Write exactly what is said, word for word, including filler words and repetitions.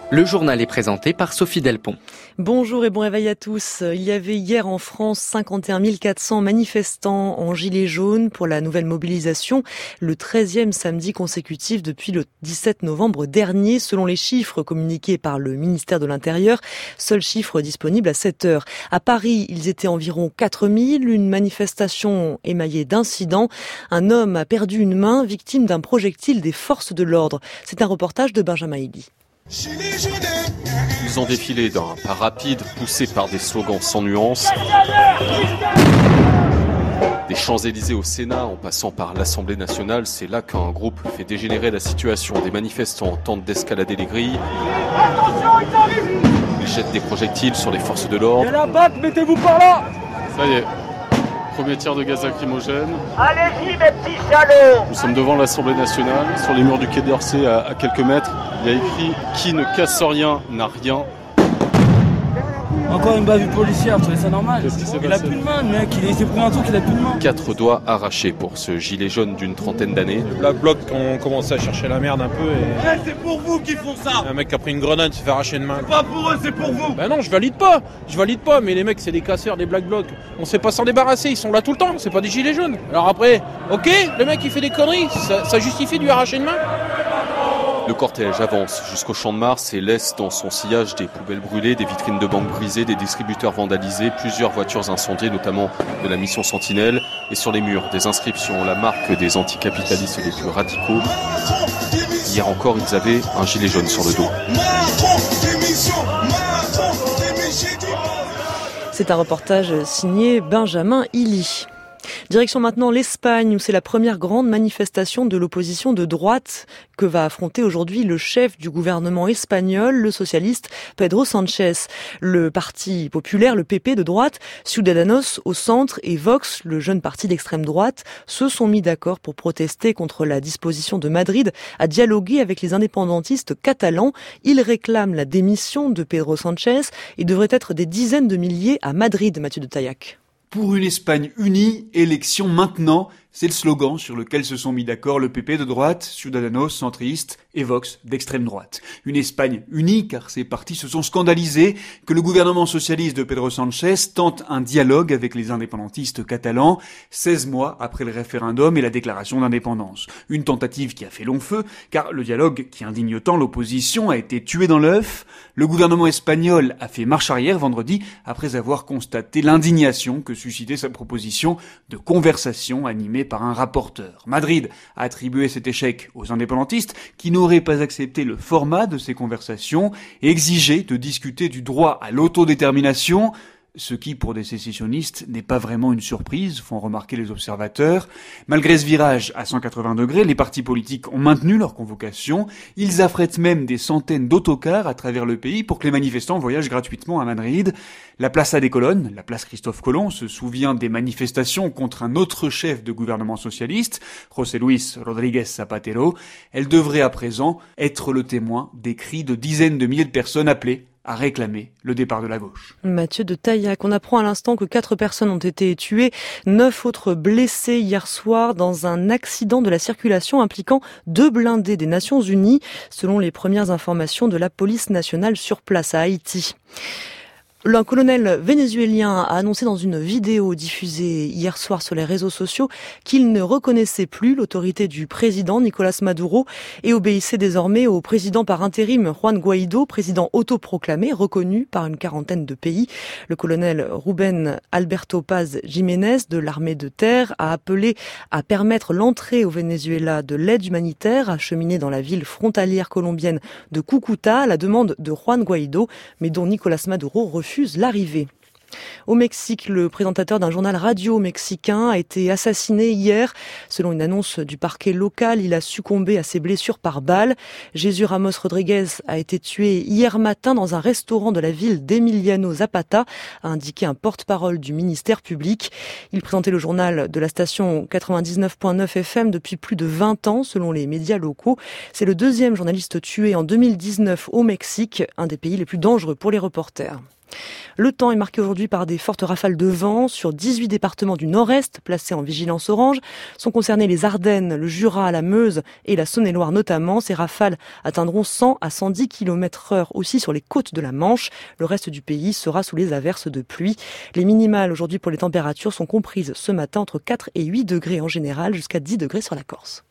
Le journal est présenté par Sophie Delpont. Bonjour et bon réveil à tous. Il y avait hier en France cinquante et un mille quatre cents manifestants en gilet jaune pour la nouvelle mobilisation, le treizième samedi consécutif depuis le dix-sept novembre dernier, selon les chiffres communiqués par le ministère de l'Intérieur, seul chiffre disponible à sept heures. À Paris, ils étaient environ quatre mille, une manifestation émaillée d'incidents. Un homme a perdu une main, victime d'un projectile des forces de l'ordre. C'est un reportage de Benjamin Elie. Ils ont défilé d'un pas rapide, poussé par des slogans sans nuance. Des Champs-Élysées au Sénat, en passant par l'Assemblée nationale, c'est là qu'un groupe fait dégénérer la situation. Des manifestants tentent d'escalader les grilles. Ils jettent des projectiles sur les forces de l'ordre. Il y a la batte, mettez-vous par là! Ça y est, premier tir de gaz lacrymogène. Allez-y, mes petits salauds! Nous sommes devant l'Assemblée nationale, sur les murs du quai d'Orsay à, à quelques mètres. Il y a écrit « Qui ne casse rien n'a rien ». Encore une bavure policière, vous trouvez ça normal? Qu'est-ce qui s'est Il passé a plus de main, le mec, il s'est pris un tour qu'il a plus de main. Quatre doigts arrachés pour ce gilet jaune d'une trentaine d'années. Les Black Blocs ont commencé à chercher la merde un peu et... Ouais, c'est pour vous qu'ils font ça! Un mec qui a pris une grenade s'est fait arracher une main. Pas pour eux, c'est pour vous! Bah non, je valide pas! Je valide pas, mais les mecs c'est des casseurs, des Black Blocs. On sait pas s'en débarrasser, ils sont là tout le temps, c'est pas des gilets jaunes. Alors après, ok, le mec il fait des conneries, ça, ça justifie de lui arracher une main? Le cortège avance jusqu'au Champ de Mars et laisse dans son sillage des poubelles brûlées, des vitrines de banques brisées, des distributeurs vandalisés, plusieurs voitures incendiées, notamment de la mission Sentinelle, et sur les murs des inscriptions, la marque des anticapitalistes les plus radicaux. Hier encore, ils avaient un gilet jaune sur le dos. C'est un reportage signé Benjamin Elie. Direction maintenant l'Espagne, où c'est la première grande manifestation de l'opposition de droite que va affronter aujourd'hui le chef du gouvernement espagnol, le socialiste Pedro Sánchez. Le parti populaire, le P P de droite, Ciudadanos au centre et Vox, le jeune parti d'extrême droite, se sont mis d'accord pour protester contre la disposition de Madrid à dialoguer avec les indépendantistes catalans. Ils réclament la démission de Pedro Sánchez et devraient être des dizaines de milliers à Madrid, Mathieu de Taillac. Pour une Espagne unie, élection maintenant, c'est le slogan sur lequel se sont mis d'accord le P P de droite, Ciudadanos centriste et Vox d'extrême droite. Une Espagne unie car ces partis se sont scandalisés que le gouvernement socialiste de Pedro Sánchez tente un dialogue avec les indépendantistes catalans, seize mois après le référendum et la déclaration d'indépendance. Une tentative qui a fait long feu car le dialogue qui indigne tant l'opposition a été tué dans l'œuf. Le gouvernement espagnol a fait marche arrière vendredi après avoir constaté l'indignation que suscitait sa proposition de conversation animée par un rapporteur. Madrid a attribué cet échec aux indépendantistes qui n'auraient pas accepté le format de ces conversations et exigé de discuter du droit à l'autodétermination, ce qui, pour des sécessionnistes, n'est pas vraiment une surprise, font remarquer les observateurs. Malgré ce virage à cent quatre-vingts degrés, les partis politiques ont maintenu leur convocation. Ils affrètent même des centaines d'autocars à travers le pays pour que les manifestants voyagent gratuitement à Madrid. La Plaza des Colonnes, la place Christophe Colomb, se souvient des manifestations contre un autre chef de gouvernement socialiste, José Luis Rodríguez Zapatero. Elle devrait à présent être le témoin des cris de dizaines de milliers de personnes appelées à réclamer le départ de la gauche. Mathieu de Taillac, on apprend à l'instant que quatre personnes ont été tuées, neuf autres blessées hier soir dans un accident de la circulation impliquant deux blindés des Nations Unies, selon les premières informations de la police nationale sur place à Haïti. Un colonel vénézuélien a annoncé dans une vidéo diffusée hier soir sur les réseaux sociaux qu'il ne reconnaissait plus l'autorité du président Nicolás Maduro et obéissait désormais au président par intérim Juan Guaidó, président autoproclamé, reconnu par une quarantaine de pays. Le colonel Rubén Alberto Paz Jiménez de l'armée de terre a appelé à permettre l'entrée au Venezuela de l'aide humanitaire acheminée dans la ville frontalière colombienne de Cúcuta à la demande de Juan Guaidó, mais dont Nicolás Maduro refuse l'arrivée. Au Mexique, le présentateur d'un journal radio mexicain a été assassiné hier. Selon une annonce du parquet local, il a succombé à ses blessures par balle. Jesús Ramos Rodríguez a été tué hier matin dans un restaurant de la ville d'Emiliano Zapata, a indiqué un porte-parole du ministère public. Il présentait le journal de la station quatre-vingt-dix-neuf virgule neuf F M depuis plus de vingt ans, selon les médias locaux. C'est le deuxième journaliste tué en deux mille dix-neuf au Mexique, un des pays les plus dangereux pour les reporters. Le temps est marqué aujourd'hui par des fortes rafales de vent sur dix-huit départements du nord-est placés en vigilance orange. Sont concernés les Ardennes, le Jura, la Meuse et la Saône-et-Loire notamment. Ces rafales atteindront cent à cent dix kilomètres heure aussi sur les côtes de la Manche. Le reste du pays sera sous les averses de pluie. Les minimales aujourd'hui pour les températures sont comprises ce matin entre quatre et huit degrés en général jusqu'à dix degrés sur la Corse.